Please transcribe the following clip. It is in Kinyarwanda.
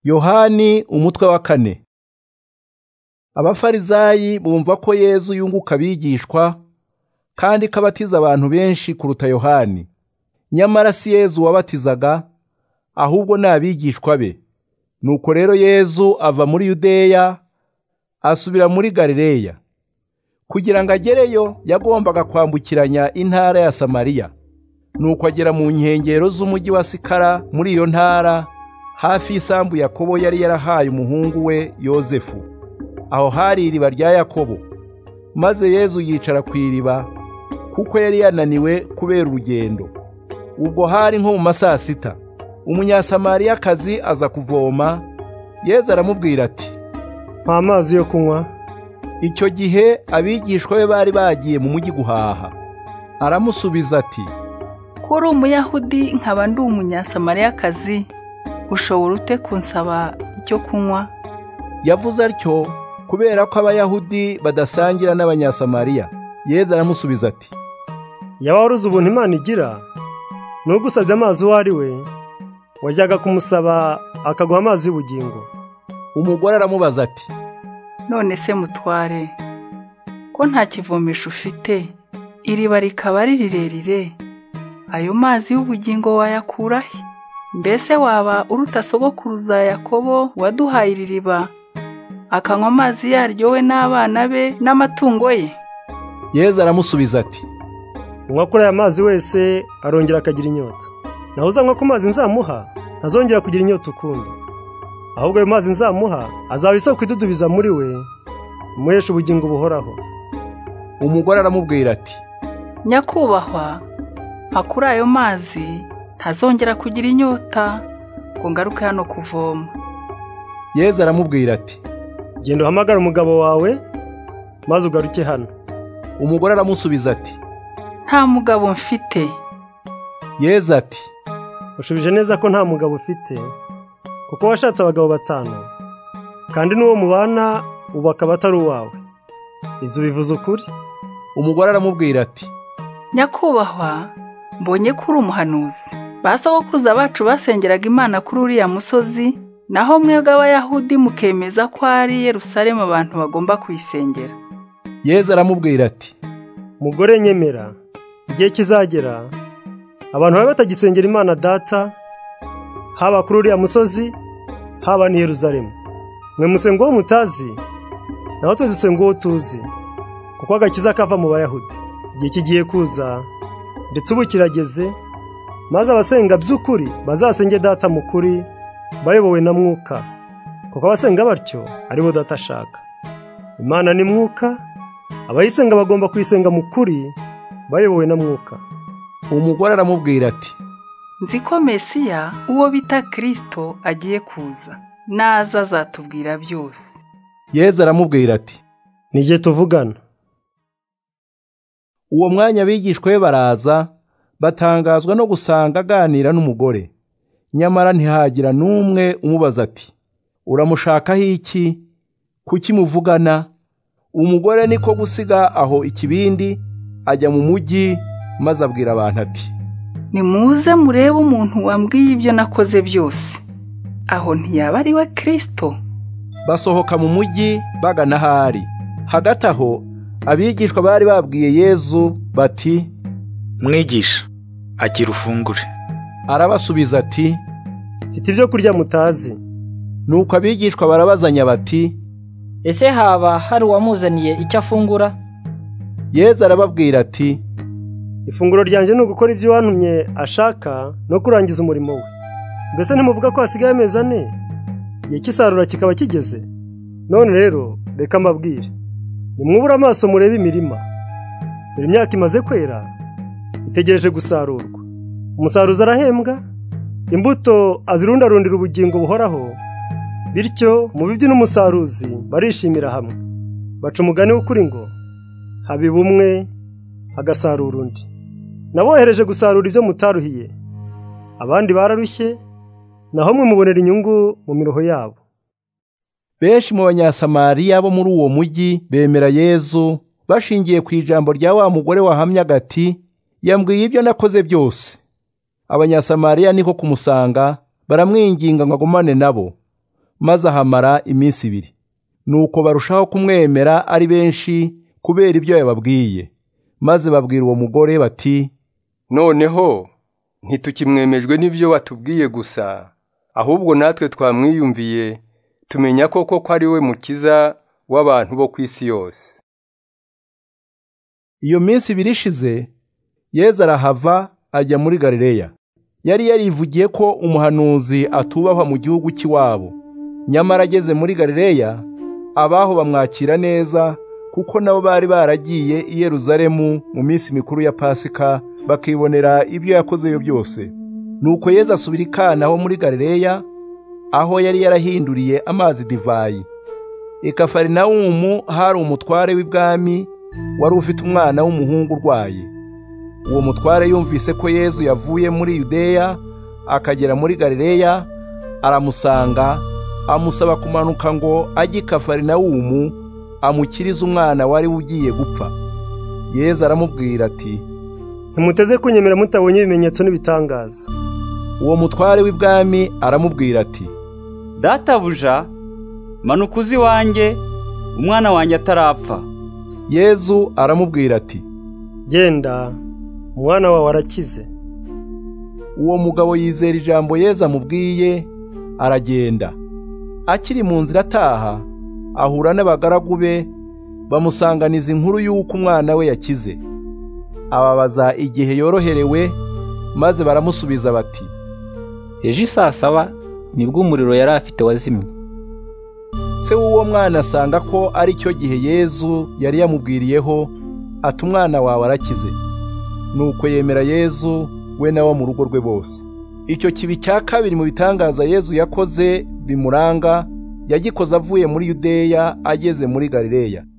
Yohani umutwe wa 4. Abafarizayi bumva ko Yesu yunguka abigishwa kandi kabatiza abantu benshi kuruta Yohani. Nyamara si Yesu wabatizaga, ahubwo n'abigishwa be. Nuko rero Yesu ava muri Yudeya asubira muri Galileya. Kugira ngo agereyo yagombaga kwambukiranya intara ya Samariya. Nuko agera mu nkengero z'umujyi wa Sikara muri iyo ntara, hafi y'isambu Yakobo yari yarahaye umuhungu we Yozefu. Aho hari iriba rya Yakobo. Maze Yesu yicara ku iriba kuko yari yananiwe kubera urugendo. Ubwo hari nko mu masaa 6. Umunyasamariyakazi aza kuvoma. Yesu aramubwira ati, "Mpa amazi yo kunywa." Icyo gihe abigishwa be bari bagiye mu mujyi guhaha. Aramusubiza ati, "Kuri Umuyahudi nkaba ndi Umunyasamariyakazi, ushobora ute kunsaba icyo kunywa?" Yavuze atyo kubera ko Abayahudi badasangira n'Abanyasamariya. Yesu aramusubiza ati, "Yaba waruzi ubuntu Imana igira, n'ugusabye amazi uwo ari we, wajyaga kumusaba akaguha amazi y'ubugingo." Umugore aramubaza ati, "None se mutware, ko nta kivomesho ufite, iriba rikaba ari rirerire, ayo mazi y'ubugingo wayakura he? Mbese waba uruta sogokuruza Yakobo waduhaye iri riba, akanywa amazi yaryo we n'abana be n'amatungo ye?" Yesu aramusubiza ati, "Unywa kuri aya mazi wese arongera akagira inyota. Naho uzanywa ku mazi nzamuha, ntazongera kugira inyota ukundi. Ahubwo ayo mazi nzamuha azaba isoko idudubiza muri we, imuhesha ubugingo buhoraho." Umugore aramubwira ati, "Nyakubahwa, mpa kuri ayo mazi, ntazongera kugira inyota ngo ngaruke hano kuvoma." Yesu aramubwira ati, "Genda uhamagare umugabo wawe, maze ugaruke hano." Umugore aramusubiza ati, "Nta mugabo mfite." Yesu ati, "Ushubije neza ko nta mugabo ufite, kuko washatse abagabo 5, kandi n'uwo mubana ubu akaba atari uwawe. Ibyo bivuze ukuri." Umugore aramubwira ati, "Nyakubahwa, mbonye ko uri umuhanuzi. Ba sogokuruza bacu basengeraga Imana kuri uriya musozi, naho mwebwe Abayahudi mukemeza ko ari Yerusalemu abantu bagomba kuyisengera." Yesu aramubwira ati, "Mugore nyemera, igihe kizagera abantu babe batagisengera Imana Data, haba kuri uriya musozi, haba ni Yerusalemu. Mwe musenga uwo mutazi, naho twe dusenga uwo tuzi, kuko agakiza kava mu Bayahudi. Igihe kigiye kuza, ndetse ubu kirageze, maze abasenga by'ukuri bazasenge Data mu kuri, bayobowe na Mwuka, kuko abasenga batyo ari bo Data ashaka. Imana ni Mwuka, abayisenga bagomba kuyisenga mu kuri, bayobowe na Mwuka." Umugore aramubwira ati, "Nzi ko Mesiya, uwo bita Kristo, agiye kuza. Naza azatubwira byose." Yesu aramubwira ati, "Nije tuvugana." Uwo mwanya abigishwa be baraza, batangazwa no gusanga aganira n'umugore. Nyamara ntihagira n'umwe umubaza ati, "Uramushakaho iki? Kuki muvugana?" Umugore niko gusiga aho ikibindi, ajya mu mujyi, maze abwira abantu ati, "Nimuze murebe umuntu wambwiye ibyo nakoze byose. Aho ntiyaba ari we Kristo?" Basohoka mu mujyi bagana ahari. Hagati aho abigishwa bari babwiye Yesu bati, "Mwigisha, agira ufungure." Arabasubiza ati, "Mfite ibyo kurya mutazi." Nuko abigishwa barabazanya bati, "Ese haba hari uwamuzaniye icyo afungura?" Yesu arababwira ati, "Ifunguro ryanjye ni ugukora ibyo wantumye ashaka no kurangiza umurimo we. Mbese ntimuvuga ko hasigaye amezi 4, igihe cy'isarura kikaba kigeze? None rero reka mbabwire, nimwubure amaso murebe imirima. Dore imyaka imaze kwera, itegereje gusarurwa. Umusaruzi arahembwa, imbuto azirundarundira ubugingo buhoraho, bityo umubibyi n'umusaruzi barishimira hamwe. Baca umugani w'ukuri ngo, habiba umwe, hagasarura undi. Nabohereje gusarura ibyo mutaruhiye. Abandi bararushye, naho mwe mubonera inyungu mu miroho yabo." Benshi mu Banyasamariya bo muri uwo mujyi bemera Yesu, bashingiye ku ijambo rya wa mugore wahamyaga ati, "Yambwiye ibyo nakoze byose." Abanyasamariya niko kumusanga, baramwinginga ngo agumane nabo. maze ahamara iminsi 2. Nuko barushaho kumwemera ari benshi kubera ibyo yababwiye. Maze babwira uwo mugore bati, noneho ntitukimwemejwe n'ibyo watubwiye gusa, ahubwo natwe twamwiyumviye tumenya koko ko ari we mukiza w'abantu bo ku isi yose. Iyo minsi 2 ishize, Yesu arahava ajya muri Galileya. Yari yarivugiye ko umuhanuzi atubahwa mu gihugu cy'iwabo. Nyamara ageze muri Galileya, abaho bamwakira neza, kuko nabo bari baragiye i Yerusalemu mu minsi mikuru ya Pasika bakibonera ibyo yakozeyo byose. Nuko Yesu asubira i Kana ho muri Galileya, aho yari yarahinduriye amazi divayi. I Kafarinawumu hari umutware w'ibwami wari ufite umwana w'umuhungu urwaye. Uwo mutware yumvise ko Yesu yavuye muri Yudeya akagera muri Galileya, aramusanga, amusaba kumanuka ngo ajye i Kafarinawumu amukirize umwana wari ugiye gupfa. Yesu aramubwira ati, ntimuteze kunyemera mutabonye ibimenyetso n'ibitangaza. Uwo mutware w'ibwami aramubwira ati, databuja, manuka uzi wanjye, umwana wanjye atarapfa. Yesu aramubwira ati, genda, umwana wawe arakize. Uwo mugabo yizera ijambo Yesu amubwiye, aragenda. Akiri mu nzira ataha, ahura n'abagaragu be, bamusanganiza inkuru y'uko umwana we yakize. Ababaza igihe yoroherewe, maze baramusubiza bati, ejo saa 7 nibwo umuriro yari afite wazimye. Se w'uwo mwana asanga ko ari cyo gihe Yesu yari yamubwiriyeho, ati umwana wawe arakize. Nuko yemera Yesu we n'abo mu rugo rwe bose. Icyo kibi cya kabiri mu bitangaza Yesu yakoze bimuranga, yagikoze avuye muri Yudeya ageze muri Galileya.